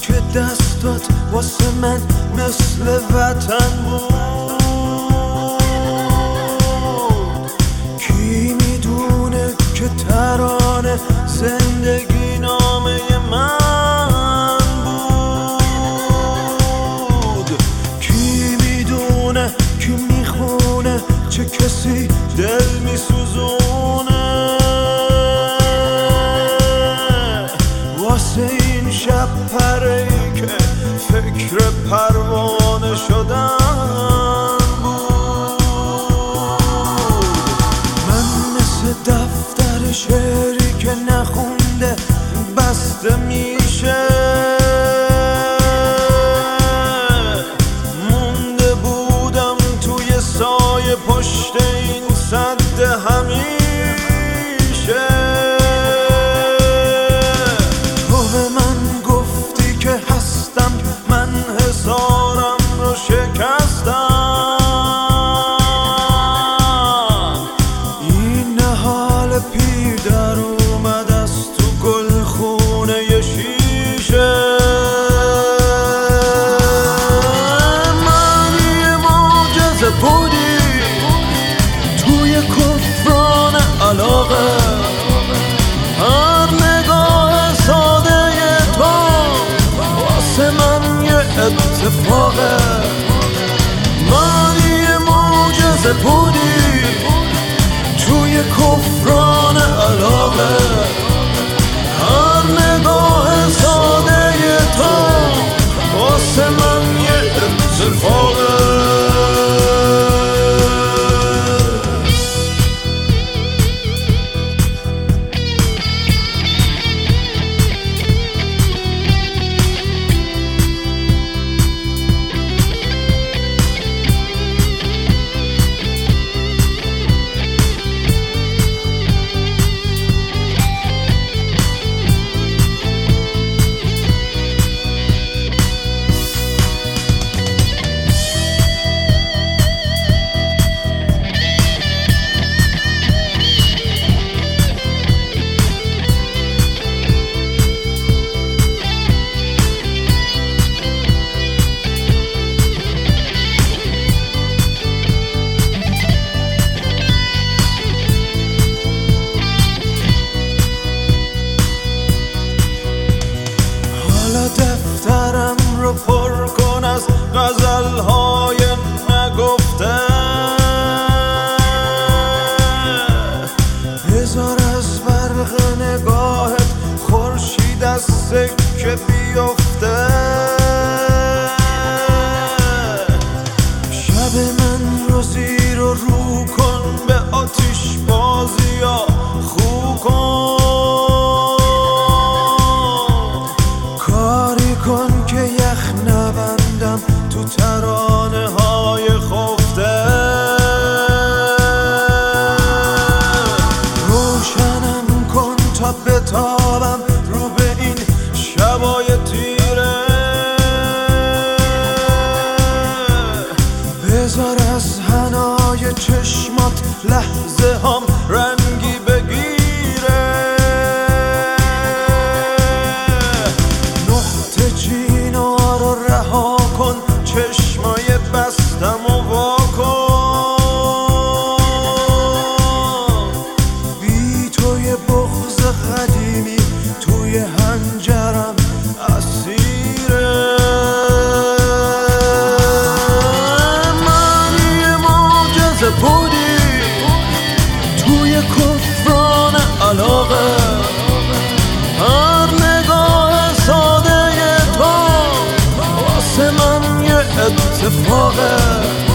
که دستات واسه من مثل وطن بود. کی میدونه که ترانه زندگی نامه من بود. کی میدونه کی میخونه چه کسی دل میسوزونه واسه این شب پره‌ای که فکر پروانه شدن بود. من مثل دفتر شعری که نخونده بسته میشه، مونده بودم توی سایه پشت این سد همیشه. تو به من گفتی که هستم، من حصارم رو شکستم. این حال پیر در اومد از تو گلخونه ی شیشه. من یه معجزه بودی توی کفران علاقه، هر نگاه ساده تو واسه من یه اتفاقه. من یه معجزه بودی توی کفران علاقه، هر نگاه ساده تو واسه من یه اتفاقه. دفترم رو پر کن از غزل‌های نگفته، بذار از برق نگاهت خورشید از سکه بیفته. شب من رو زیر و رو کن، به آتیش بازی یا خو کن. کن که یخ نبندم تو ترانه های خفته. روشنم کن تا بتابم رو به این شبای تیره. بذار از حنای چشمات لحظه هم رنگی بگیره. چینا رو رها کن، چشمای بستم و وا کن. بی توی بغض قدیمی توی هنجرم اسیره. من یه معجزه بودی توی کفران علاقه، هر نگاه ساده من یه اتفاقه.